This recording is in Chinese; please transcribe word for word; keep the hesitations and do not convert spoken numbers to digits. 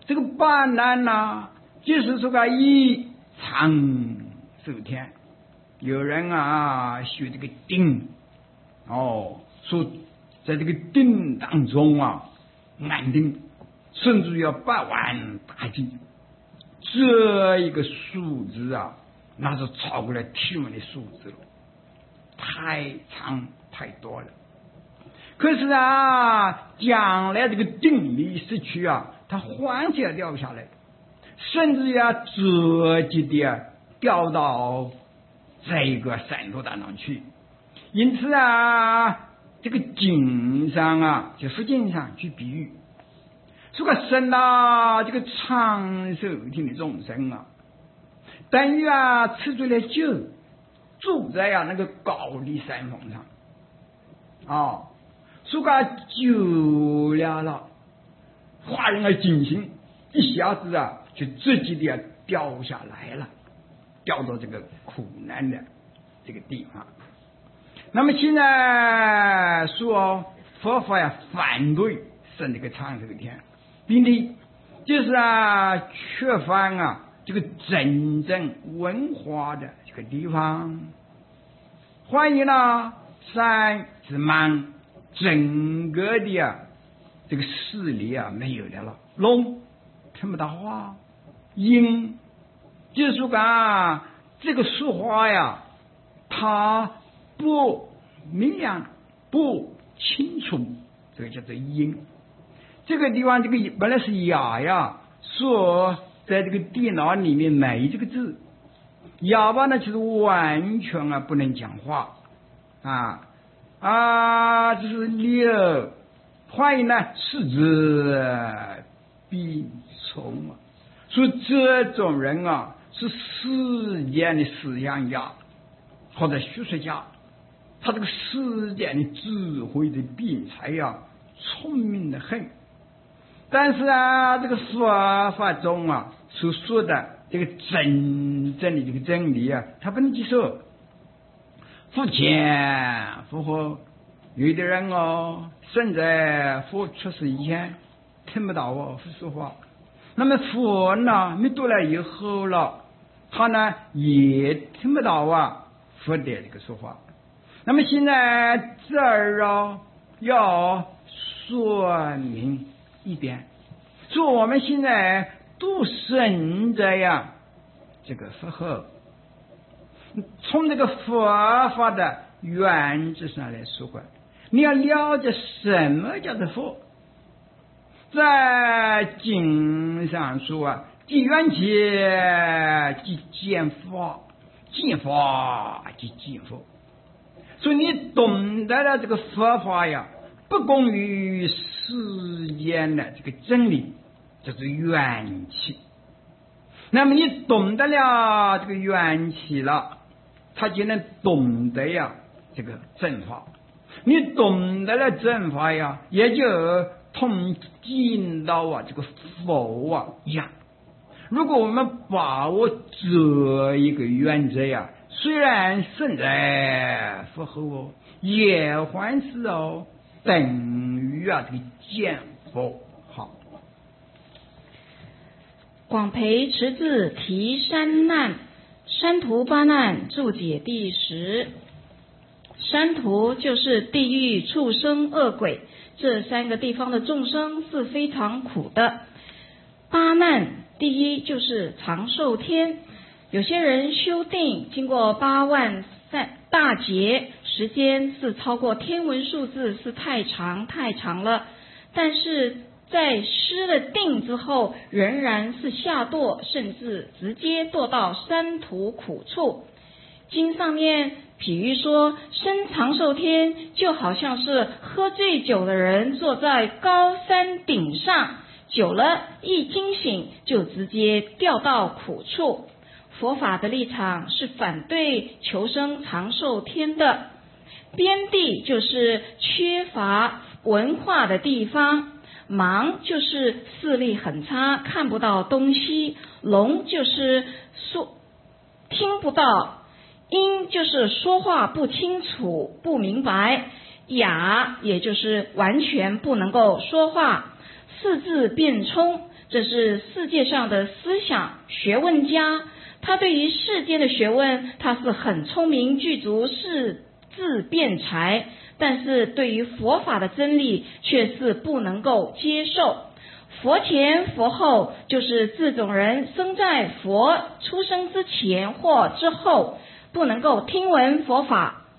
这个巴难呐，就是说个以长寿天。有人啊学这个定，哦，说在这个定当中啊安定，甚至要百万大计。这一个数字啊，那是超过了天文的数字了，太长太多了。可是啊，将来这个定力失去啊，它缓解掉下来，甚至要直接的掉到这个山头当中去。因此啊，这个经上啊，就佛经上去比喻，说个神啊，这个长寿天的众生啊，等于啊吃醉了酒，住在啊那个高的山峰上，哦，说个酒了了，华人啊惊醒，一下子啊就直接的掉下来了，掉到这个苦难的这个地方。那么现在说佛法呀反对生这个长寿天，并且就是啊缺乏啊这个真正文化的这个地方。欢迎呢山是满整个的啊这个视力啊没有的了，聋听不到话，音就是说啊这个说话呀它不明亮不清楚，这个叫做音。这个地方这个本来是哑呀，说在这个电脑里面没这个字，哑巴呢其实完全啊不能讲话啊啊，这是六。欢迎呢是指必从啊，说这种人啊是世间的思想家或者学术家，他这个世间的智慧的辩才呀、啊，聪明的很。但是啊，这个佛法中啊所说的这个真正的这个真理啊，他不能接受。佛前佛后，有的人哦，生在佛出世以前听不到哦佛说话，那么佛呢没多来以后了，他呢也听不到啊佛的这个说话。那么现在这儿啊要说明一点，说我们现在都生着呀这个佛后，从这个佛法的原则上来说话，你要了解什么叫做佛。在经上说啊，即缘起即见法，见法即见佛。所以你懂得了这个佛法呀，不共于世间的这个真理，就是缘起。那么你懂得了这个缘起了，他就能懂得呀这个正法。你懂得了正法呀，也就同见到啊这个佛啊一样。如果我们把握这一个原则呀，虽然身在佛后哦，也还是哦等于啊这个见佛。好， 广培持字题三难，三途八难注解第十。三途就是地狱、畜生、恶鬼这三个地方的众生是非常苦的。八难，第一就是长寿天，有些人修定经过八万大劫，时间是超过天文数字，是太长太长了，但是在失了定之后仍然是下堕，甚至直接堕到三途苦处。经上面比喻说，生长寿天就好像是喝醉酒的人坐在高山顶上，久了一惊醒就直接掉到苦处。佛法的立场是反对求生长寿天的。边地就是缺乏文化的地方，盲就是视力很差，看不到东西，聋就是说听不到，音就是说话不清楚不明白，哑也就是完全不能够说话，四字变冲这是世界上的思想学问家，他对于世间的学问他是很聪明具足，是自辩才，但是对于佛法的真理却是不能够接受。佛前佛后，就是这种人生在佛出生之前或之后，不能够听闻佛法，